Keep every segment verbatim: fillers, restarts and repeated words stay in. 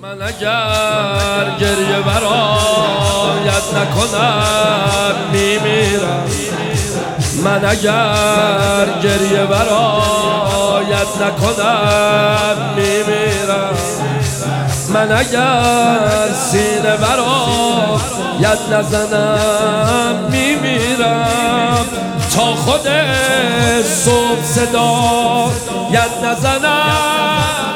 من اگر گریه برایت نکنم میمیرم. من اگر گریه برایت نکنم میمیرم. من اگر سینه برایت نزنم میمیرم. تا خود صبح صدایت نزنم،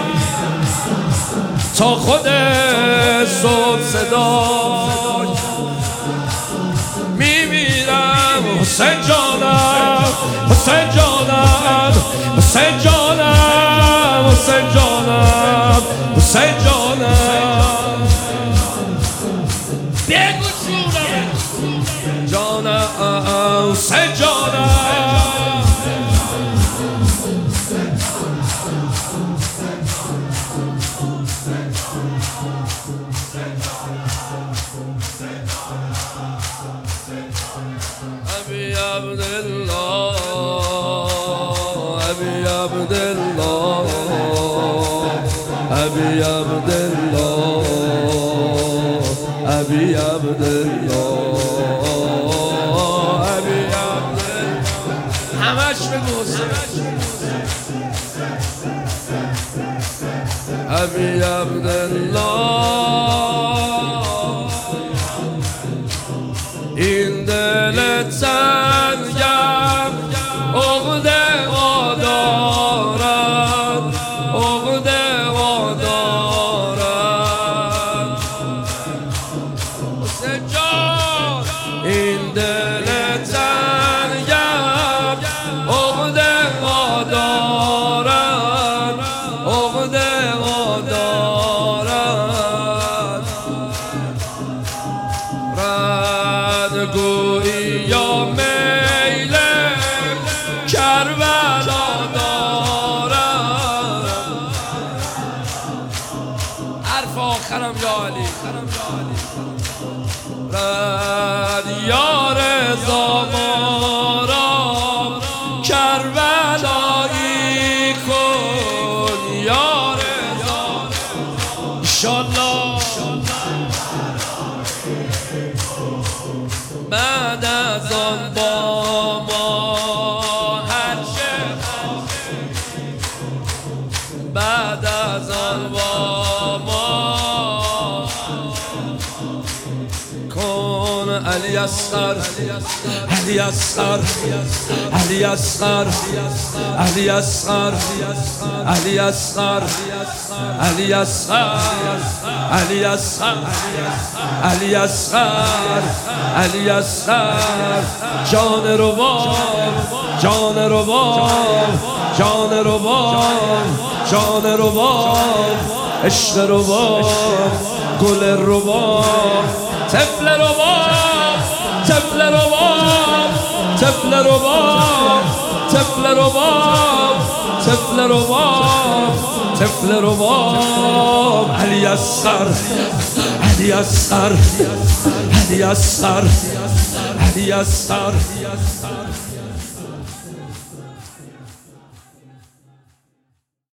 تا خود صبح صدای میمیرم. حسین جانم، حسین جانم، حسین جانم، حسین جانم، حسین جانم. بگو جونم جانم، حسین جانم. ابی عبدالله، ابی عبدالله، ابی عبدالله، ابی عبدالله، ابی عبدالله. همش بگو ابی عبدالله. این دل تنگم عقده ها دارد، عقده ها دارد. حسین جان، این دل تنگم عقده ها دارد، عقده ها دارد. گویی یا میل کربلا دارم. حرف آخرم یا علی. رد یا رضا ما را کربلایی کن یا رضا. انشالله بعد از آن با ما هر چه، بعد از آن با ما کن. علی اصغر، علی اصغر، علی اصغر، علی اصغر، علی اصغر، علی اصغر، علی اصغر، علی اصغر، علی اصغر. جان روان، جان روان، جان روان، جان روان، عشق روان، گل روان، طفل روان، طفل روان، طفل روان، طفل روان، طفل روان، طفل روان. علی اصغر، علی اصغر، علی اصغر، علی اصغر.